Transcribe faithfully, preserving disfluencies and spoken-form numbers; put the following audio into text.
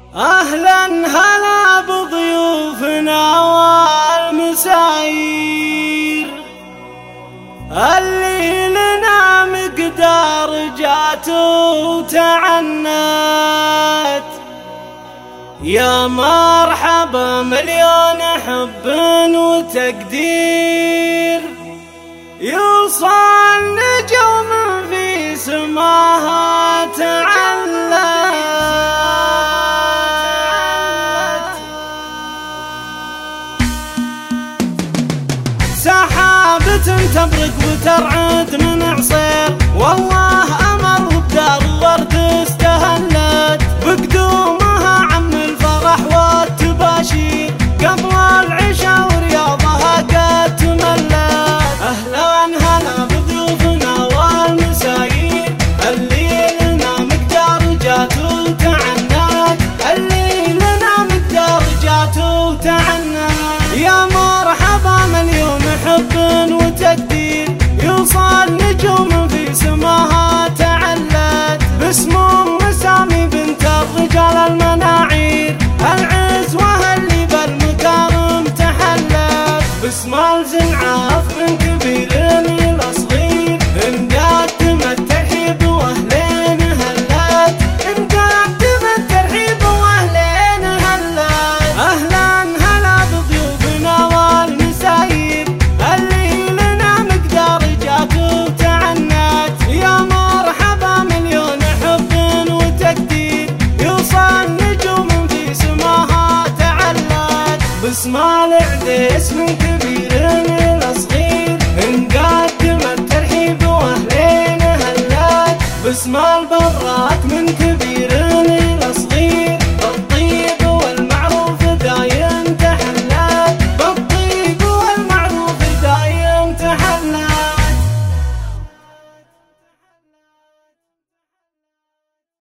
أهلا هلا بضيوفنا والمسايير اللي لنا مقدار جات وتعنت. يا مرحبا مليون حب وتقدير يوصل نجوم في سماها تعلت. سحابة تبرق وترعد من عصير والله أمر بدار ورد استهلت بقدومها عم الفرح والتباشير قبل العشاء ورياضها قد تملت. أهلا هلا بضيوفنا والمسايير اللي لنا مقدار جات وتعنت اللي لنا مقدار جات وتعنت. يا مرحبا مليون حب وتقدير يوصل نجوم في سماها تعلت باسم مسامي بنت الرجال المناعير العزوة اللي بالمكارم تحلت باسم الزنعاف من كبير الى صغير نقدم الترحيب واهلين هلت نقدم الترحيب واهلين هلت. اهلا هلا بضيوفنا والمسايير اللي لنا مقدار جات وتعنت. يا مرحبا مليون حب وتقدير يوصل نجوم في سماها تعلت باسم العديس من كبير الى صغير نقدم الترحيب واهلين هلت باسم البراد